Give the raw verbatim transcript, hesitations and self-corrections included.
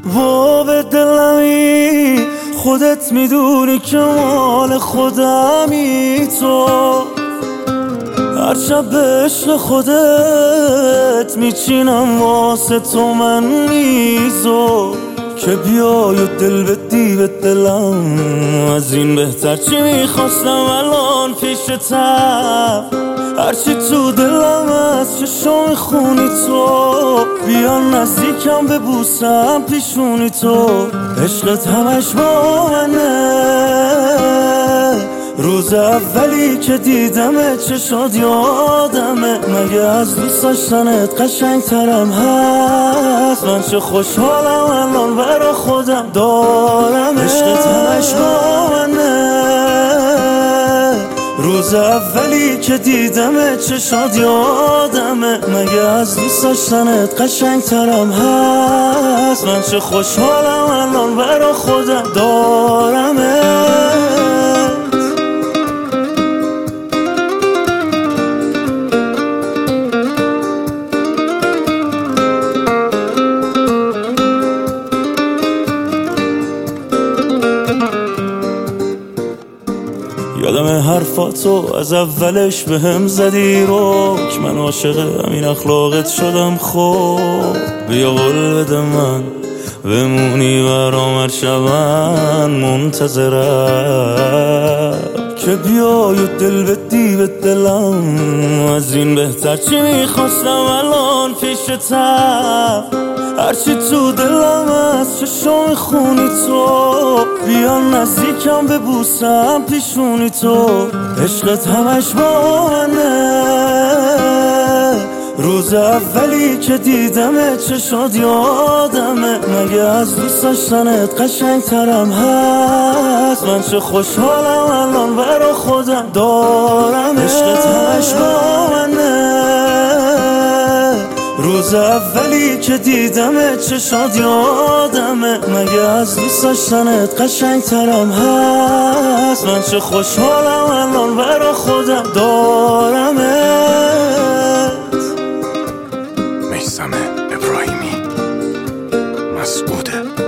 وا به دلمی خودت میدونی که مال خودمی تو، هر شب به عشق خودت میچینم واسه تو من میزو، که بیای و دل بدی به دلم. از این بهتر چی میخواستم الان پیشتم، هرچی تو دلم از چشم خونی تو، بیا نزدیکم ببوسم پیشونی تو. عشقت همش با منه، روز اولی که دیدمه چشات یادمه، مگه از دوست داشتنت قشنگ ترم هست؟ من چه خوشحالم الان برا خودم دارم. عشقت همش با منه، روز اولی که دیدمه چشات یادمه، مگه از دوست داشتنت قشنگ ترم هست؟ من چه خوشحالم الان برا خودم دارمه. یادم حرفاتو از اولش به هم زدی رو، که من عاشق همین اخلاقت شدم. خب بیا قول بده من بمونی برام هر شب، من منتظرم که بیای و دل بدی به دلم. از این بهتر چی میخواستم الان پیشتم، هرچی تو دلم از چشم خونی تو، بیا نزدیکم ببوسم پیشونی تو. عشقت همش با منه، روز اولی که دیدمه چشات یادمه، مگه از دوست داشتنت قشنگ ترم هست؟ من چه خوشحالم الان برا خودم دارم. عشقت همش با منه، روز اولی که دیدمه چشات یادمه، مگه از دوست داشتنت قشنگ ترم هست؟ من چه خوشحالم الان برا خودم دارمه. میثم ابراهیمی مسعوده.